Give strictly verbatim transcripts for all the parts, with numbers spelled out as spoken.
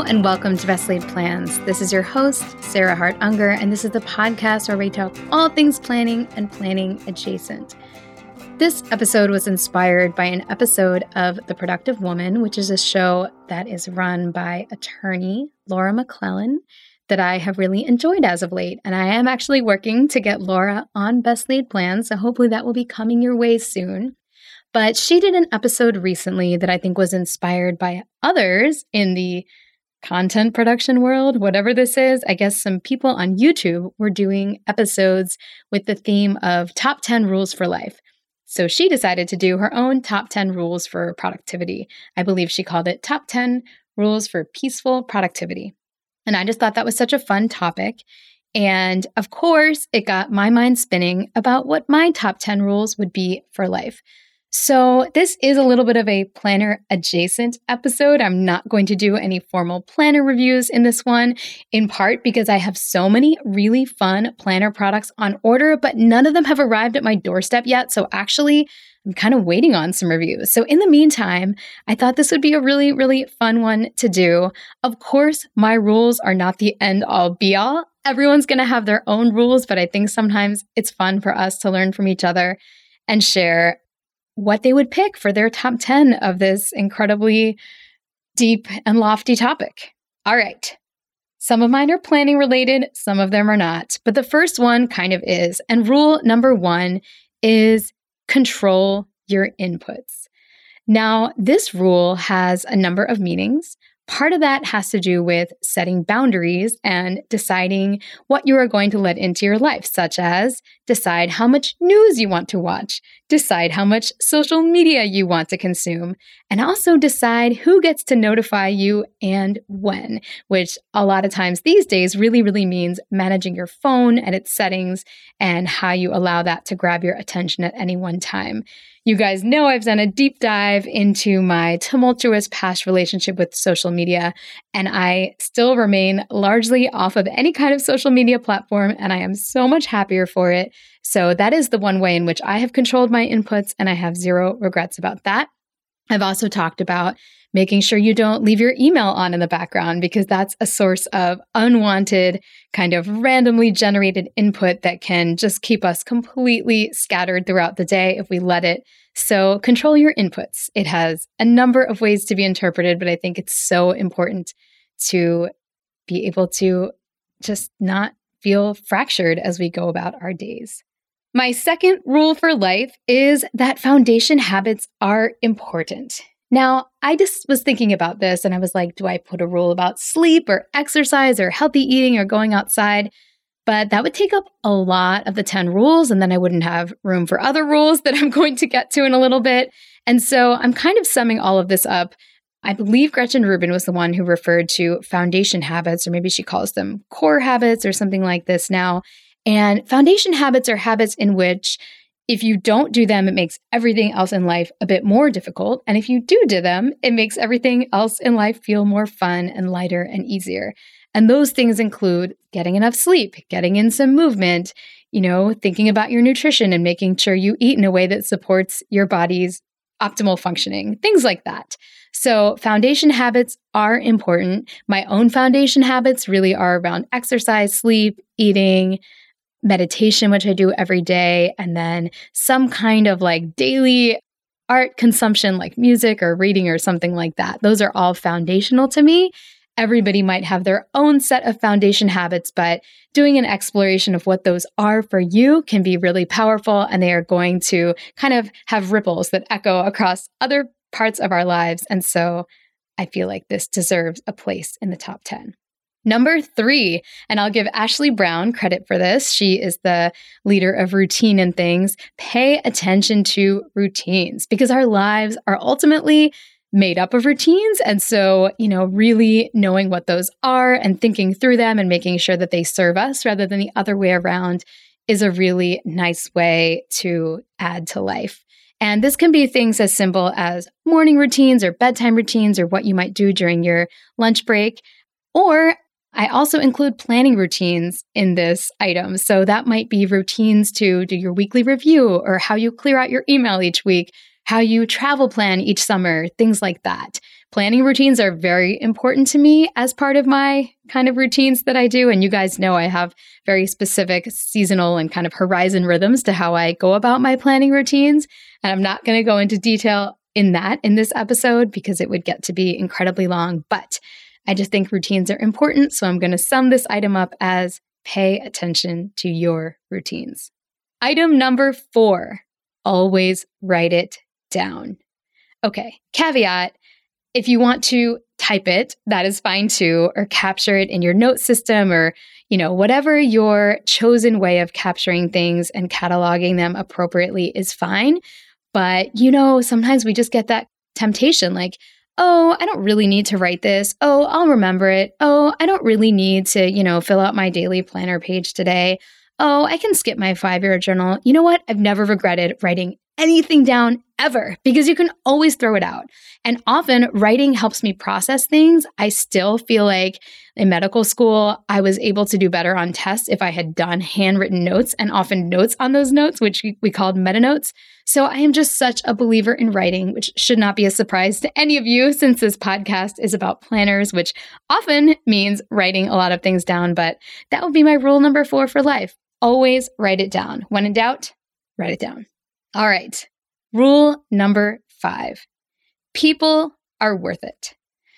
and welcome to Best Laid Plans. This is your host, Sarah Hart Unger, and this is the podcast where we talk all things planning and planning adjacent. This episode was inspired by an episode of The Productive Woman, which is a show that is run by attorney Laura McClellan that I have really enjoyed as of late. And I am actually working to get Laura on Best Laid Plans, so hopefully that will be coming your way soon. But she did an episode recently that I think was inspired by others in the content production world, whatever this is. I guess some people on YouTube were doing episodes with the theme of top ten rules for life. So she decided to do her own top ten rules for productivity. I believe she called it top ten rules for peaceful productivity. And I just thought that was such a fun topic. And of course, it got my mind spinning about what my top ten rules would be for life. So this is a little bit of a planner adjacent episode. I'm not going to do any formal planner reviews in this one, in part because I have so many really fun planner products on order, but none of them have arrived at my doorstep yet. So actually, I'm kind of waiting on some reviews. So in the meantime, I thought this would be a really, really fun one to do. Of course, my rules are not the end all be all. Everyone's going to have their own rules, but I think sometimes it's fun for us to learn from each other and share what they would pick for their top ten of this incredibly deep and lofty topic. All right. Some of mine are planning related, some of them are not. But the first one kind of is. And rule number one is control your inputs. Now, this rule has a number of meanings. Part of that has to do with setting boundaries and deciding what you are going to let into your life, such as decide how much news you want to watch, decide how much social media you want to consume, and also decide who gets to notify you and when, which a lot of times these days really, really means managing your phone and its settings and how you allow that to grab your attention at any one time. You guys know I've done a deep dive into my tumultuous past relationship with social media, and I still remain largely off of any kind of social media platform, and I am so much happier for it. So that is the one way in which I have controlled my inputs, and I have zero regrets about that. I've also talked about making sure you don't leave your email on in the background, because that's a source of unwanted, kind of randomly generated input that can just keep us completely scattered throughout the day if we let it. So control your inputs. It has a number of ways to be interpreted, but I think it's so important to be able to just not feel fractured as we go about our days. My second rule for life is that foundation habits are important. Now, I just was thinking about this and I was like, do I put a rule about sleep or exercise or healthy eating or going outside? But that would take up a lot of the ten rules, and then I wouldn't have room for other rules that I'm going to get to in a little bit. And so I'm kind of summing all of this up. I believe Gretchen Rubin was the one who referred to foundation habits, or maybe she calls them core habits or something like this now. And foundation habits are habits in which if you don't do them, it makes everything else in life a bit more difficult. And if you do do them, it makes everything else in life feel more fun and lighter and easier. And those things include getting enough sleep, getting in some movement, you know, thinking about your nutrition and making sure you eat in a way that supports your body's optimal functioning, things like that. So foundation habits are important. My own foundation habits really are around exercise, sleep, eating, meditation, which I do every day, and then some kind of like daily art consumption like music or reading or something like that. Those are all foundational to me. Everybody might have their own set of foundation habits, but doing an exploration of what those are for you can be really powerful, and they are going to kind of have ripples that echo across other parts of our lives. And so I feel like this deserves a place in the top ten. Number three, and I'll give Ashley Brown credit for this. She is the leader of Routine and Things. Pay attention to routines, because our lives are ultimately made up of routines. And so, you know, really knowing what those are and thinking through them and making sure that they serve us rather than the other way around is a really nice way to add to life. And this can be things as simple as morning routines or bedtime routines or what you might do during your lunch break. Or I also include planning routines in this item. So that might be routines to do your weekly review or how you clear out your email each week, how you travel plan each summer, things like that. planning routines are very important to me as part of my kind of routines that I do. And you guys know I have very specific seasonal and kind of horizon rhythms to how I go about my planning routines. And I'm not going to go into detail in that in this episode because it would get to be incredibly long. But I just think routines are important. So I'm going to sum this item up as pay attention to your routines. Item number four, always write it down. Okay, caveat, if you want to type it, that is fine too, or capture it in your note system or, you know, whatever your chosen way of capturing things and cataloging them appropriately is fine. But, you know, sometimes we just get that temptation like, oh, I don't really need to write this. Oh, I'll remember it. Oh, I don't really need to, you know, fill out my daily planner page today. Oh, I can skip my five-year journal. You know what? I've never regretted writing anything down ever because you can always throw it out. And often writing helps me process things. I still feel like in medical school, I was able to do better on tests if I had done handwritten notes and often notes on those notes, which we called meta notes. So I am just such a believer in writing, which should not be a surprise to any of you since this podcast is about planners, which often means writing a lot of things down. But that would be my rule number four for life. Always write it down. When in doubt, write it down. All right. Rule number five. People are worth it.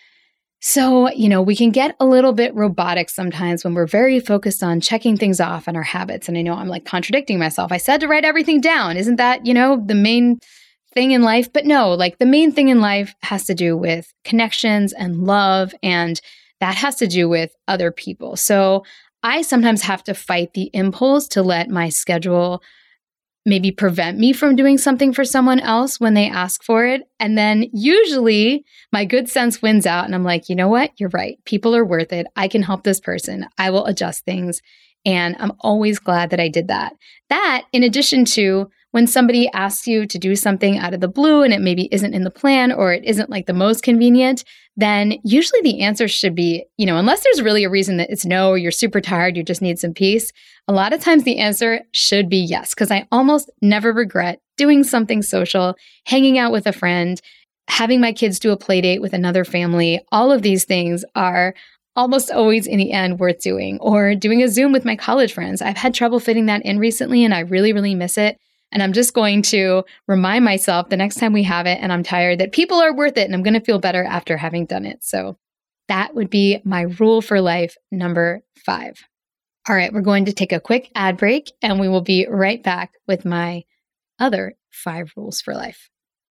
So, you know, we can get a little bit robotic sometimes when we're very focused on checking things off on our habits. And I know I'm like contradicting myself. I said to write everything down. Isn't that, you know, the main thing in life? But no, like the main thing in life has to do with connections and love. And that has to do with other people. So I sometimes have to fight the impulse to let my schedule maybe prevent me from doing something for someone else when they ask for it. And then usually my good sense wins out and I'm like, you know what? You're right. People are worth it. I can help this person. I will adjust things. And I'm always glad that I did that. That, in addition to when somebody asks you to do something out of the blue and it maybe isn't in the plan or it isn't like the most convenient, then usually the answer should be, you know, unless there's really a reason that it's no, or you're super tired, you just need some peace. A lot of times the answer should be yes, because I almost never regret doing something social, hanging out with a friend, having my kids do a play date with another family. All of these things are almost always in the end worth doing, or doing a Zoom with my college friends. I've had trouble fitting that in recently and I really, really miss it. And I'm just going to remind myself the next time we have it and I'm tired that people are worth it and I'm going to feel better after having done it. So that would be my rule for life number five. All right, we're going to take a quick ad break and we will be right back with my other five rules for life.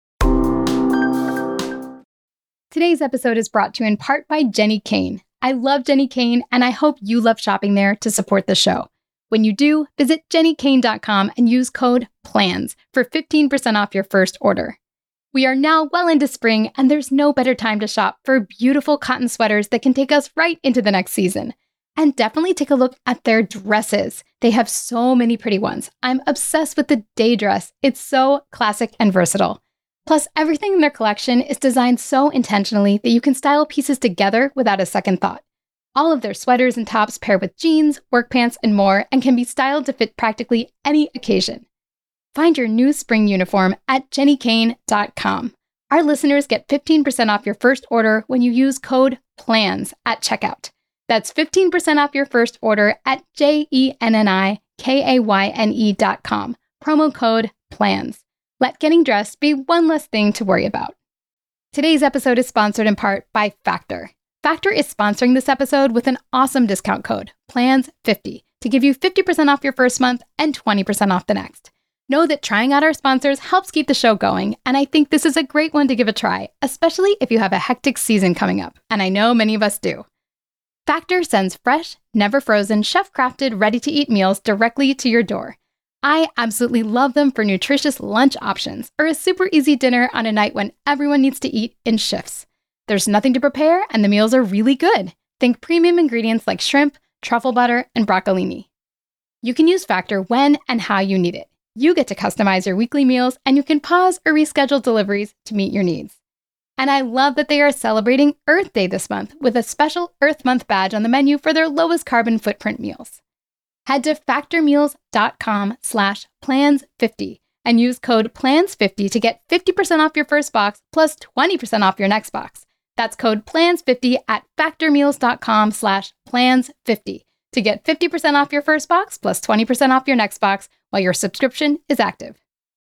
Today's episode is brought to you in part by Jenni Kayne. I love Jenni Kayne and I hope you love shopping there to support the show. When you do, visit jenni kayne dot com and use code PLANS for fifteen percent off your first order. We are now well into spring, and there's no better time to shop for beautiful cotton sweaters that can take us right into the next season. And definitely take a look at their dresses. They have so many pretty ones. I'm obsessed with the day dress. It's so classic and versatile. Plus, everything in their collection is designed so intentionally that you can style pieces together without a second thought. All of their sweaters and tops pair with jeans, work pants, and more, and can be styled to fit practically any occasion. Find your new spring uniform at jenni kayne dot com. Our listeners get fifteen percent off your first order when you use code PLANS at checkout. That's fifteen percent off your first order at jenni kayne dot com. Promo code PLANS. Let getting dressed be one less thing to worry about. Today's episode is sponsored in part by Factor. Factor is sponsoring this episode with an awesome discount code, plans fifty, to give you fifty percent off your first month and twenty percent off the next. Know that trying out our sponsors helps keep the show going, and I think this is a great one to give a try, especially if you have a hectic season coming up, and I know many of us do. Factor sends fresh, never frozen, chef-crafted, ready-to-eat meals directly to your door. I absolutely love them for nutritious lunch options or a super easy dinner on a night when everyone needs to eat in shifts. There's nothing to prepare, and the meals are really good. Think premium ingredients like shrimp, truffle butter, and broccolini. You can use Factor when and how you need it. You get to customize your weekly meals, and you can pause or reschedule deliveries to meet your needs. And I love that they are celebrating Earth Day this month with a special Earth Month badge on the menu for their lowest carbon footprint meals. Head to factormeals.com slash plans50 and use code plans fifty to get fifty percent off your first box plus twenty percent off your next box. That's code plans fifty at factormeals.com slash plans50 to get fifty percent off your first box plus twenty percent off your next box while your subscription is active.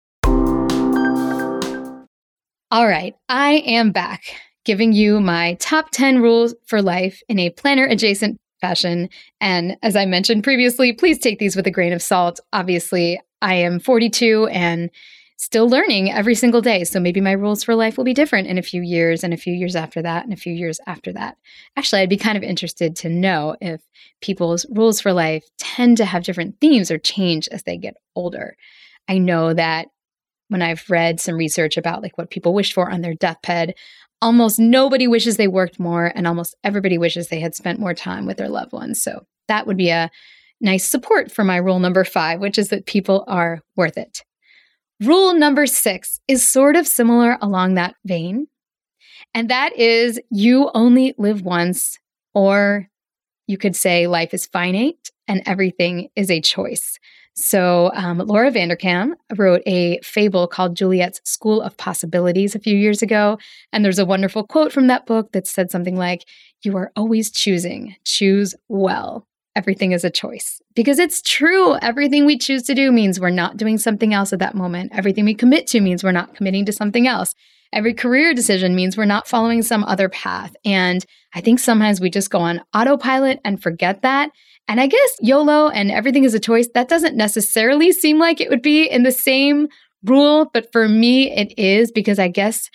All right, I am back giving you my top ten rules for life in a planner adjacent fashion. And as I mentioned previously, please take these with a grain of salt. Obviously, I am forty-two and still learning every single day. So maybe my rules for life will be different in a few years and a few years after that and a few years after that. Actually, I'd be kind of interested to know if people's rules for life tend to have different themes or change as they get older. I know that when I've read some research about like what people wish for on their deathbed, almost nobody wishes they worked more and almost everybody wishes they had spent more time with their loved ones. So that would be a nice support for my rule number five, which is that people are worth it. Rule number six is sort of similar along that vein, and that is you only live once, or you could say life is finite and everything is a choice. So um, Laura Vanderkam wrote a fable called Juliet's School of Possibilities a few years ago, and there's a wonderful quote from that book that said something like, "You are always choosing. Choose well. Everything is a choice." Because it's true. Everything we choose to do means we're not doing something else at that moment. Everything we commit to means we're not committing to something else. Every career decision means we're not following some other path. And I think sometimes we just go on autopilot and forget that. And I guess YOLO and everything is a choice, that doesn't necessarily seem like it would be in the same rule. But for me, it is, because I guess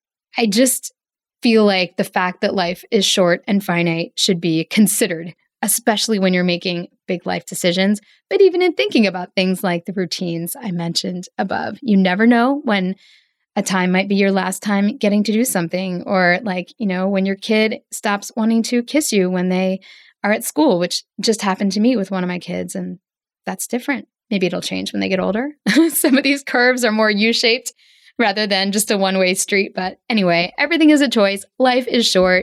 I just feel like the fact that life is short and finite should be considered, especially when you're making big life decisions, but even in thinking about things like the routines I mentioned above. You never know when a time might be your last time getting to do something, or like, you know, when your kid stops wanting to kiss you when they are at school, which just happened to me with one of my kids, and that's different. Maybe it'll change when they get older. Some of these curves are more U-shaped rather than just a one-way street. But anyway, everything is a choice. Life is short.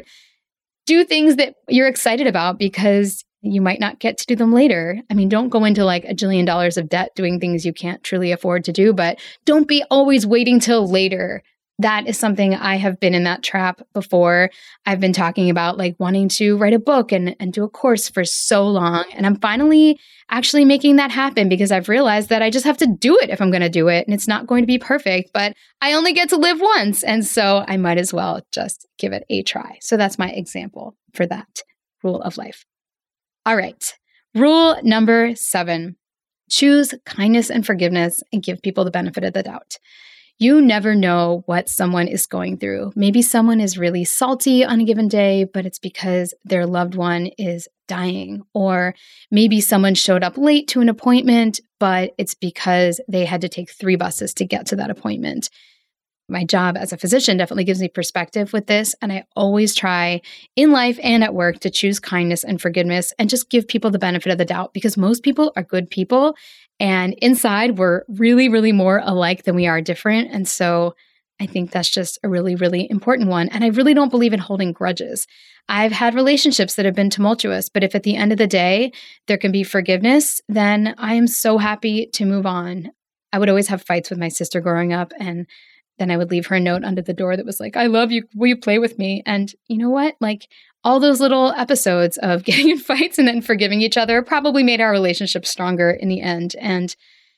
Do things that you're excited about because you might not get to do them later. I mean, don't go into like a jillion dollars of debt doing things you can't truly afford to do, but don't be always waiting till later. That is something I have been in that trap before. I've been talking about like wanting to write a book and, and do a course for so long. And I'm finally actually making that happen because I've realized that I just have to do it if I'm going to do it. And it's not going to be perfect, but I only get to live once. And so I might as well just give it a try. So that's my example for that rule of life. All right. Rule number seven, choose kindness and forgiveness and give people the benefit of the doubt. You never know what someone is going through. Maybe someone is really salty on a given day, but it's because their loved one is dying. Or maybe someone showed up late to an appointment, but it's because they had to take three buses to get to that appointment. My job as a physician definitely gives me perspective with this. And I always try in life and at work to choose kindness and forgiveness and just give people the benefit of the doubt, because most people are good people. And inside, we're really, really more alike than we are different. And so I think that's just a really, really important one. And I really don't believe in holding grudges. I've had relationships that have been tumultuous, but if at the end of the day, there can be forgiveness, then I am so happy to move on. I would always have fights with my sister growing up, and then I would leave her a note under the door that was like, "I love you. Will you play with me?" And you know what? Like all those little episodes of getting in fights and then forgiving each other probably made our relationship stronger in the end. And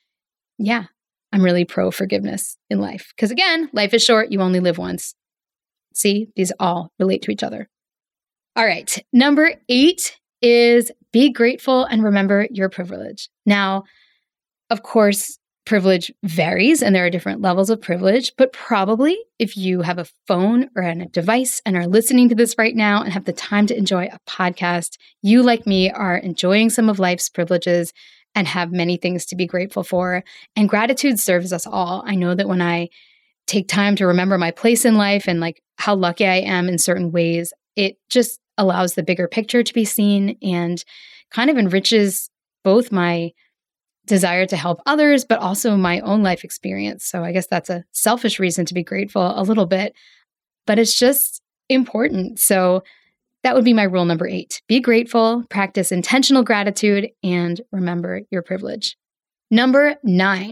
yeah, I'm really pro forgiveness in life. Because again, life is short. You only live once. See, these all relate to each other. All right. Number eight is be grateful and remember your privilege. Now, of course, privilege varies and there are different levels of privilege, but probably if you have a phone or a device and are listening to this right now and have the time to enjoy a podcast, you, like me, are enjoying some of life's privileges and have many things to be grateful for. And gratitude serves us all. I know that when I take time to remember my place in life and like how lucky I am in certain ways, it just allows the bigger picture to be seen and kind of enriches both my desire to help others, but also my own life experience. So I guess that's a selfish reason to be grateful a little bit, but it's just important. So that would be my rule number eight. Be grateful, practice intentional gratitude, and remember your privilege. Number nine,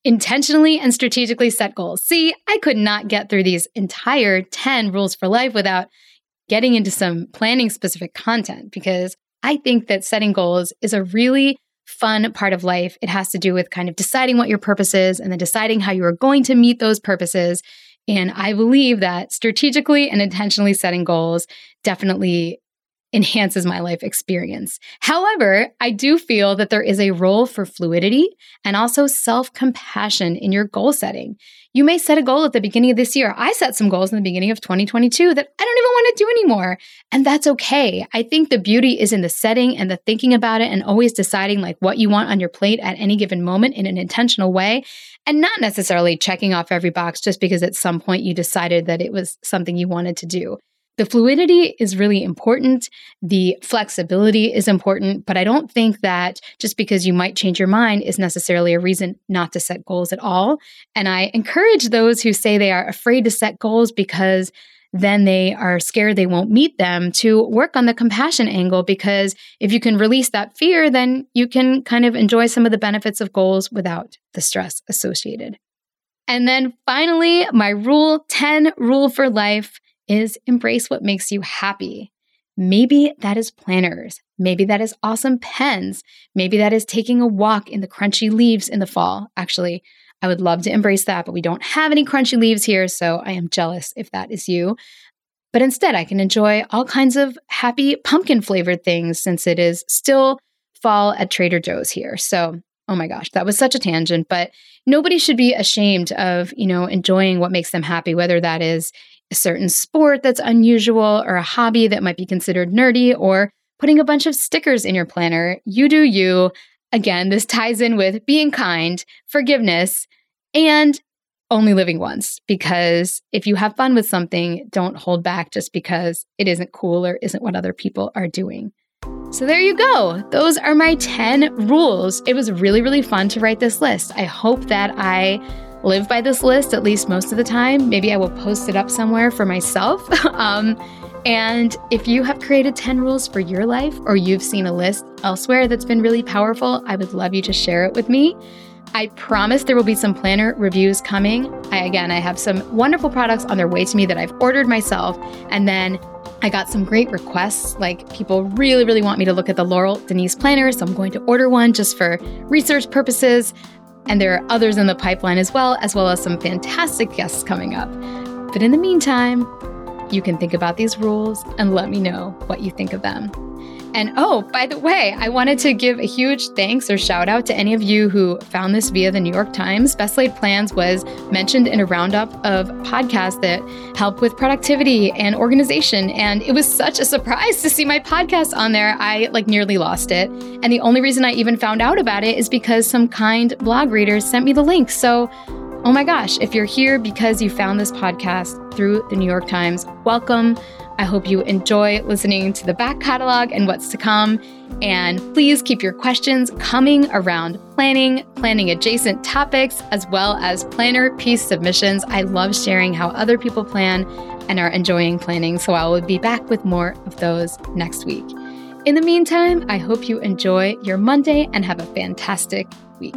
Intentionally and strategically set goals. See, I could not get through these entire ten rules for life without getting into some planning specific content, because I think that setting goals is a really fun part of life. It has to do with kind of deciding what your purpose is and then deciding how you are going to meet those purposes. And I believe that strategically and intentionally setting goals definitely enhances my life experience. However, I do feel that there is a role for fluidity and also self-compassion in your goal setting. You may set a goal at the beginning of this year. I set some goals in the beginning of twenty twenty-two that I don't even want to do anymore. And that's okay. I think the beauty is in the setting and the thinking about it and always deciding like what you want on your plate at any given moment in an intentional way, and not necessarily checking off every box just because at some point you decided that it was something you wanted to do. The fluidity is really important. The flexibility is important, but I don't think that just because you might change your mind is necessarily a reason not to set goals at all. And I encourage those who say they are afraid to set goals because then they are scared they won't meet them to work on the compassion angle, because if you can release that fear, then you can kind of enjoy some of the benefits of goals without the stress associated. And then finally, my rule ten rule for life is embrace what makes you happy. Maybe that is planners. Maybe that is awesome pens. Maybe that is taking a walk in the crunchy leaves in the fall. Actually, I would love to embrace that, but we don't have any crunchy leaves here, so I am jealous if that is you. But instead, I can enjoy all kinds of happy pumpkin flavored things since it is still fall at Trader Joe's here. So, oh my gosh, that was such a tangent, but nobody should be ashamed of, you know, enjoying what makes them happy, whether that is a certain sport that's unusual or a hobby that might be considered nerdy, or putting a bunch of stickers in your planner. You do you. Again, this ties in with being kind, forgiveness, and only living once. Because if you have fun with something, don't hold back just because it isn't cool or isn't what other people are doing. So there you go. Those are my ten rules. It was really, really fun to write this list. I hope that I live by this list at least most of the time. Maybe I will post it up somewhere for myself. um, and if you have created ten rules for your life, or you've seen a list elsewhere that's been really powerful, I would love you to share it with me. I promise there will be some planner reviews coming. I, again, I have some wonderful products on their way to me that I've ordered myself. And then I got some great requests. Like, people really, really want me to look at the Laurel Denise planner. So I'm going to order one just for research purposes. And there are others in the pipeline as well, as well as some fantastic guests coming up. But in the meantime, you can think about these rules and let me know what you think of them. And oh, by the way, I wanted to give a huge thanks or shout out to any of you who found this via the New York Times. Best Laid Plans was mentioned in a roundup of podcasts that help with productivity and organization. And it was such a surprise to see my podcast on there. I like nearly lost it. And the only reason I even found out about it is because some kind blog readers sent me the link. So, oh my gosh, if you're here because you found this podcast through the New York Times, welcome. I hope you enjoy listening to the back catalog and what's to come. And please keep your questions coming around planning, planning adjacent topics, as well as planner piece submissions. I love sharing how other people plan and are enjoying planning. So I will be back with more of those next week. In the meantime, I hope you enjoy your Monday and have a fantastic week.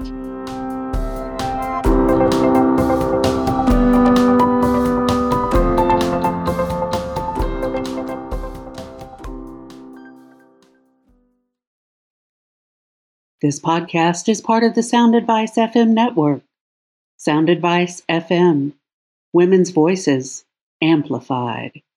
This podcast is part of the Sound Advice F M network. Sound Advice F M, women's voices amplified.